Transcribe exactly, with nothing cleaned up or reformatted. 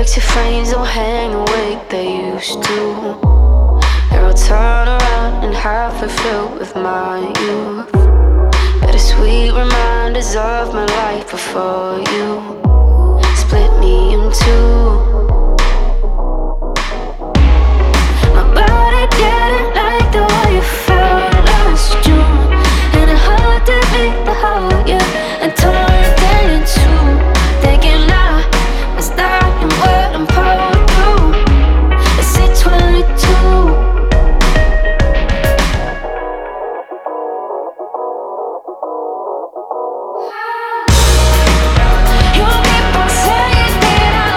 picture frames don't hang the way they used to. They're all turn around and half are filled with my youth. Bittersweet reminders of my life before you split me in two.